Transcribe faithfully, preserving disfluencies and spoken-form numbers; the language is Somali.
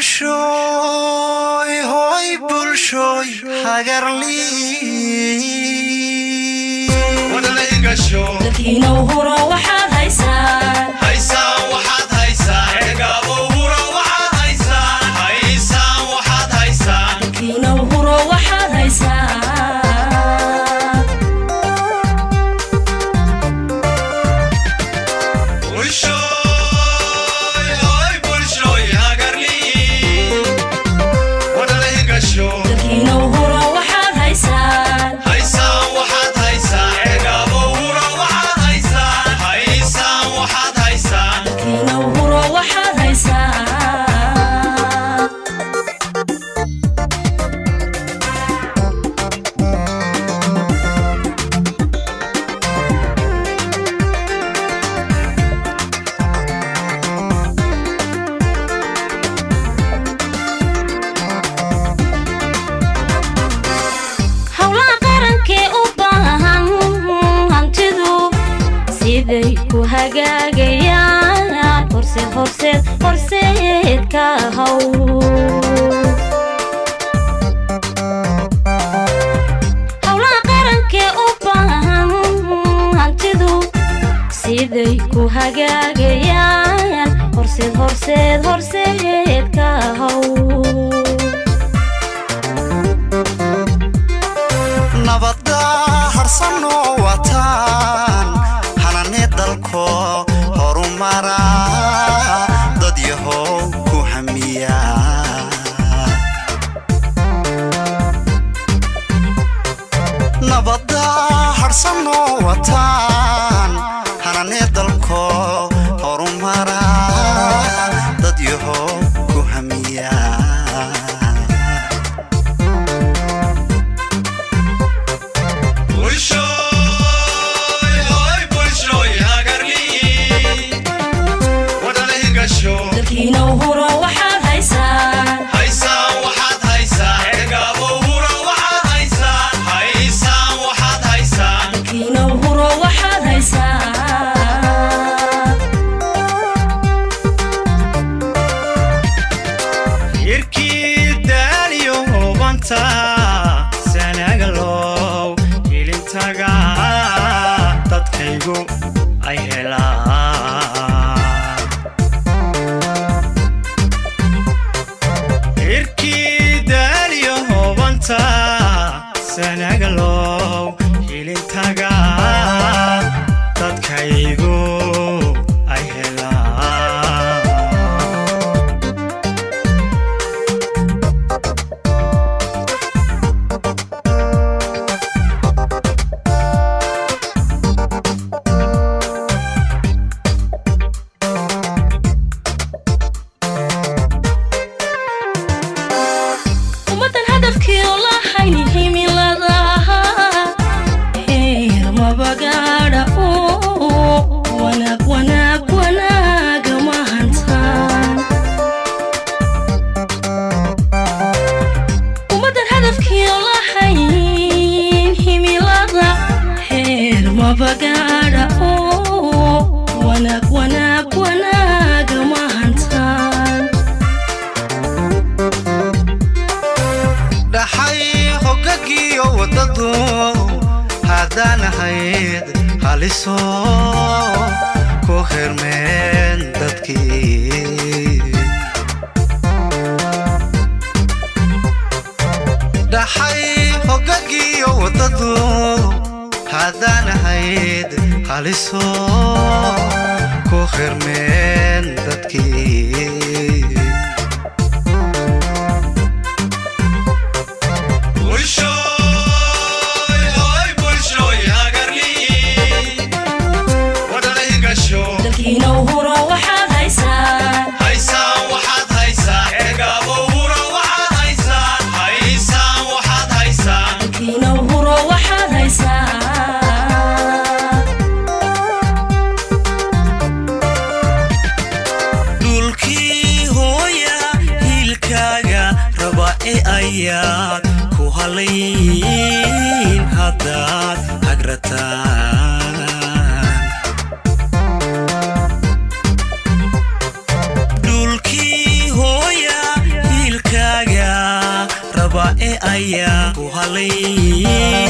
bulshoy hoy bulshoy hagarli wada la igasho dadkiina horo waxaad haysaan haysaan waxaad haysaan eegabo horo waxaad haysaan haysaan waxaad haysaan dadkiina horo waxaad haysaan hagaagayaan horseed horseed horseed ka haw hawlaha qarankee u baahan hantidu siday ku hagaagayaan horseed horseed horseed ka haw nabadda harsano wataan dalko horumara dad yahow ku hamiya nabadda harsano wataan hanane dalko horumara dad yahow ku hamiya dadkiina horo waxaad haysaan haysaan waxaad haysaan eegabo horo waxaad haysaan haysaan waxaad haysaan dadkiina horo waxaad haysaan hirkii daaliyo hubanta sanagalow ilintaga dadkaygu ay helaan sanagalow hilintaga dadkaygu ay helaan ummadan hadafkii oo la haynihi bagada oo wanaag wanaag wanaag ma hantaan ummadan hadafkii oo la hayn himilada heer ma bagada oo wanaag wanaag wanaag ma hantaan dhaxay hogagiyo wadadu haddaan ahayd haliso ku xirmeen dadkii dhaxay hogagiyo wadadu haddaan ahayd haliso ku xirmeen dadkii dadkiina horo waxaad haysaan haysaan waxaad haysaan eegabo horo waxaad haysaan haysaan waxaad haysaan dadkiina horo waxaad haysaan dhulkii hooya hilkaaga raba ee ayaad ku halayn haddaad hagrataan dhulkii hooya ayaa ku halay